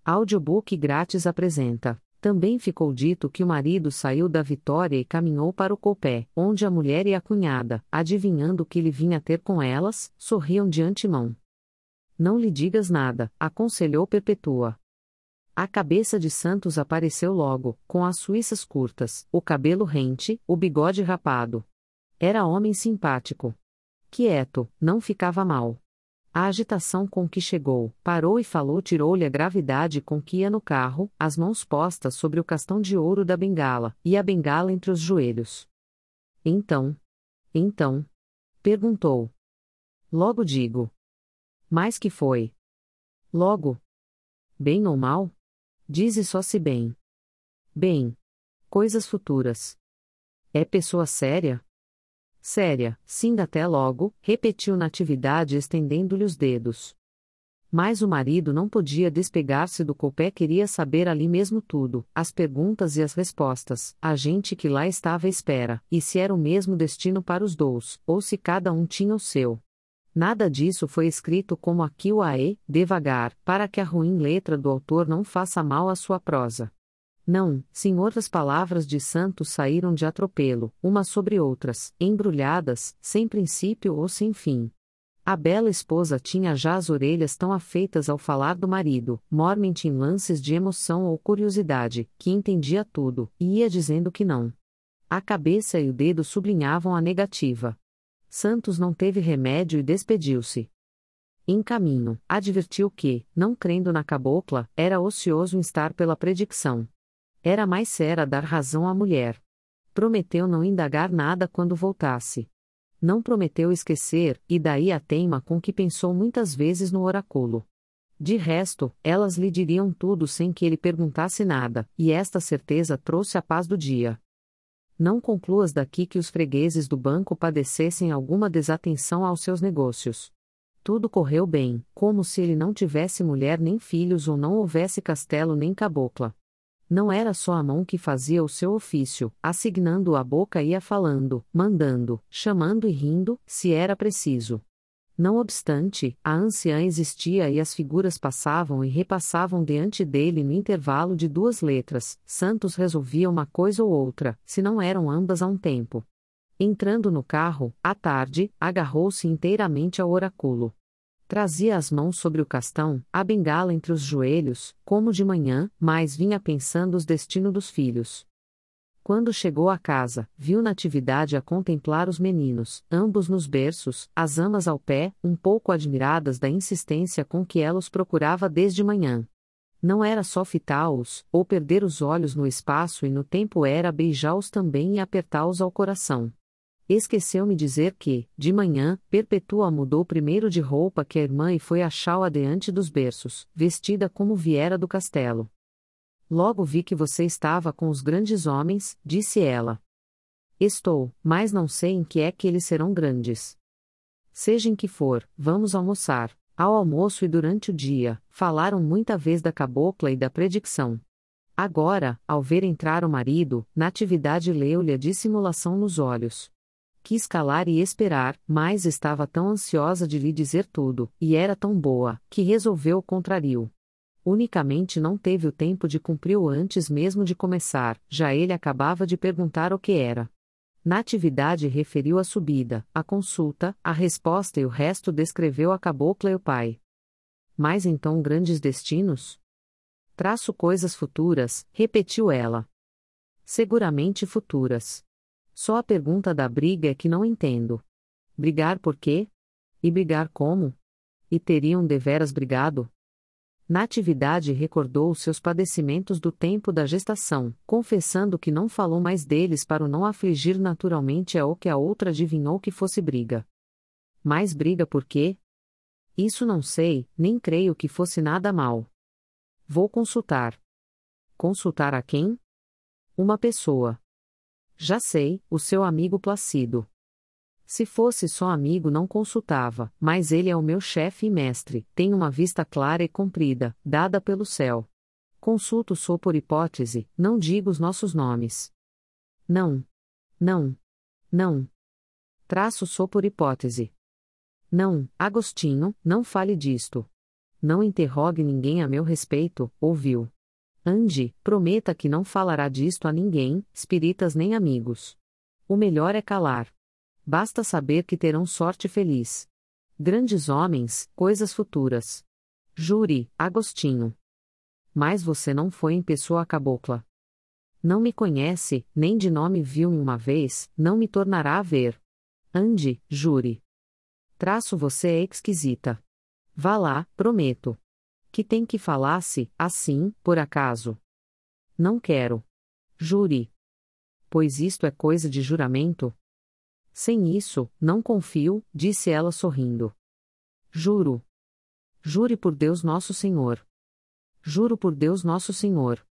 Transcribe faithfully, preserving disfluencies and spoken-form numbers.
Audiobook grátis apresenta. Também ficou dito que o marido saiu da Vitória e caminhou para o Coupé, onde a mulher e a cunhada, adivinhando o que ele vinha ter com elas, sorriam de antemão. Não lhe digas nada, aconselhou Perpetua. A cabeça de Santos apareceu logo, com as suíças curtas, o cabelo rente, o bigode rapado. Era homem simpático. Quieto, não ficava mal. A agitação com que chegou, parou e falou tirou-lhe a gravidade com que ia no carro, as mãos postas sobre o castão de ouro da bengala, e a bengala entre os joelhos. Então? Então? Perguntou. Logo digo. Mas que foi? Logo. Bem ou mal? Dize só se bem. Bem. Coisas futuras. É pessoa séria? Séria, sim, até logo, repetiu Natividade estendendo-lhe os dedos. Mas o marido não podia despegar-se do Coupé, queria saber ali mesmo tudo, as perguntas e as respostas, a gente que lá estava à espera, e se era o mesmo destino para os dois, ou se cada um tinha o seu. Nada disso foi escrito como aqui o ae, devagar, para que a ruim letra do autor não faça mal à sua prosa. Não, sim, outras palavras de Santos saíram de atropelo, umas sobre outras, embrulhadas, sem princípio ou sem fim. A bela esposa tinha já as orelhas tão afeitas ao falar do marido, mormente em lances de emoção ou curiosidade, que entendia tudo, e ia dizendo que não. A cabeça e o dedo sublinhavam a negativa. Santos não teve remédio e despediu-se. Em caminho, advertiu que, não crendo na cabocla, era ocioso instar pela predicção. Era mais séria dar razão à mulher. Prometeu não indagar nada quando voltasse. Não prometeu esquecer, e daí a teima com que pensou muitas vezes no oráculo. De resto, elas lhe diriam tudo sem que ele perguntasse nada, e esta certeza trouxe a paz do dia. Não concluas daqui que os fregueses do banco padecessem alguma desatenção aos seus negócios. Tudo correu bem, como se ele não tivesse mulher nem filhos ou não houvesse castelo nem cabocla. Não era só a mão que fazia o seu ofício, assignando a boca ia falando, mandando, chamando e rindo, se era preciso. Não obstante, a anciã existia e as figuras passavam e repassavam diante dele no intervalo de duas letras. Santos resolvia uma coisa ou outra, se não eram ambas a um tempo. Entrando no carro, à tarde, agarrou-se inteiramente ao oráculo. Trazia as mãos sobre o castão, a bengala entre os joelhos, como de manhã, mas vinha pensando os destinos dos filhos. Quando chegou à casa, viu Natividade a contemplar os meninos, ambos nos berços, as amas ao pé, um pouco admiradas da insistência com que ela os procurava desde manhã. Não era só fitá-los, ou perder os olhos no espaço e no tempo, era beijá-los também e apertá-los ao coração. Esqueceu-me dizer que, de manhã, Perpetua mudou primeiro de roupa que a irmã e foi achá-la diante dos berços, vestida como viera do castelo. Logo vi que você estava com os grandes homens, disse ela. Estou, mas não sei em que é que eles serão grandes. Seja em que for, vamos almoçar. Ao almoço e durante o dia, falaram muita vez da cabocla e da predicção. Agora, ao ver entrar o marido, Natividade leu-lhe a dissimulação nos olhos. Quis calar e esperar, mas estava tão ansiosa de lhe dizer tudo, e era tão boa, que resolveu o contrário. Unicamente não teve o tempo de cumprir-o antes mesmo de começar, já ele acabava de perguntar o que era. Natividade referiu a subida, a consulta, a resposta e o resto descreveu a cabocla e o pai. Mas então grandes destinos? Traço coisas futuras, repetiu ela. Seguramente futuras. Só a pergunta da briga é que não entendo. Brigar por quê? E brigar como? E teriam deveras brigado? Natividade recordou os seus padecimentos do tempo da gestação, confessando que não falou mais deles para o não afligir naturalmente a o que a outra adivinhou que fosse briga. Mas briga por quê? Isso não sei, nem creio que fosse nada mal. Vou consultar. Consultar a quem? Uma pessoa. Já sei, o seu amigo Placido. Se fosse só amigo não consultava, mas ele é o meu chefe e mestre, tem uma vista clara e comprida, dada pelo céu. Consulto só por hipótese, não digo os nossos nomes. Não. Não. Não. Traço só por hipótese. Não, Agostinho, não fale disto. Não interrogue ninguém a meu respeito, ouviu? Ande, prometa que não falará disto a ninguém, espíritas nem amigos. O melhor é calar. Basta saber que terão sorte feliz. Grandes homens, coisas futuras. Jure, Agostinho. Mas você não foi em pessoa a cabocla. Não me conhece, nem de nome viu-me uma vez, não me tornará a ver. Ande, jure. Traço você é esquisita. Vá lá, prometo. Que tem que falasse, assim, por acaso. Não quero. Jure. Pois isto é coisa de juramento? Sem isso, não confio, disse ela sorrindo. Juro. Jure por Deus Nosso Senhor. Juro por Deus Nosso Senhor.